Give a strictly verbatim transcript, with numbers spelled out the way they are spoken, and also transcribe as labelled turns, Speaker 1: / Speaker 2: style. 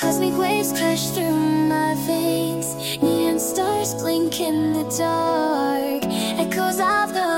Speaker 1: Cosmic waves crash through my veins. Neon stars blink in the dark. Echoes of the